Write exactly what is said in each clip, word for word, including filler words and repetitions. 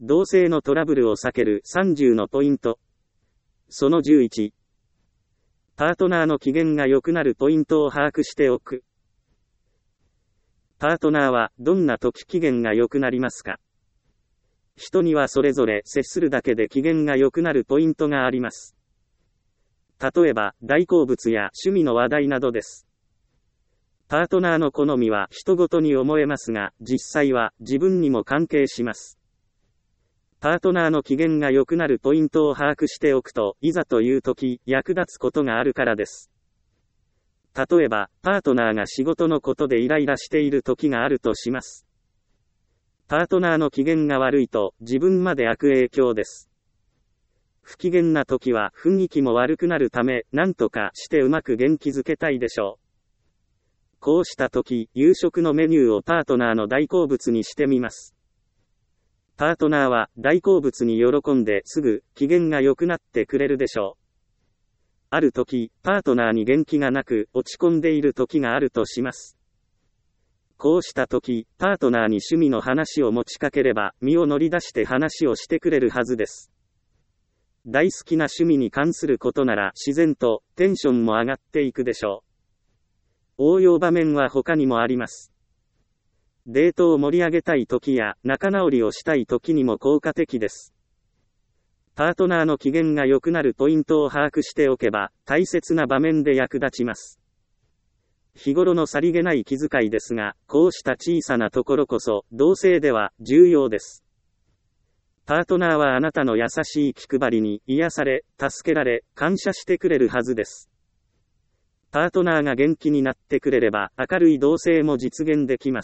同性のトラブルを避けるさんじゅうのポイント。そのじゅういち。パートナーの機嫌が良くなるポイントを把握しておく。パートナーはどんな時機嫌が良くなりますか？人にはそれぞれ接するだけで機嫌が良くなるポイントがあります。例えば、大好物や趣味の話題などです。パートナーの好みは人ごとに思えますが、実際は自分にも関係します。パートナーの機嫌が良くなるポイントを把握しておくと、いざという時、役立つことがあるからです。例えば、パートナーが仕事のことでイライラしている時があるとします。パートナーの機嫌が悪いと、自分まで悪影響です。不機嫌な時は雰囲気も悪くなるため、何とかしてうまく元気づけたいでしょう。こうした時、夕食のメニューをパートナーの大好物にしてみます。パートナーは大好物に喜んですぐ機嫌が良くなってくれるでしょう。ある時、パートナーに元気がなく落ち込んでいる時があるとします。こうした時、パートナーに趣味の話を持ちかければ身を乗り出して話をしてくれるはずです。大好きな趣味に関することなら自然とテンションも上がっていくでしょう。応用場面は他にもあります。デートを盛り上げたい時や仲直りをしたい時にも効果的です。パートナーの機嫌が良くなるポイントを把握しておけば、大切な場面で役立ちます。日頃のさりげない気遣いですが、こうした小さなところこそ、同性では重要です。パートナーはあなたの優しい気配りに癒され、助けられ、感謝してくれるはずです。パートナーが元気になってくれれば、明るい同性も実現できます。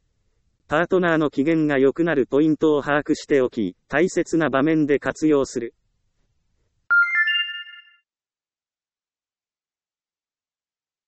パートナーの機嫌が良くなるポイントを把握しておき、大切な場面で活用する。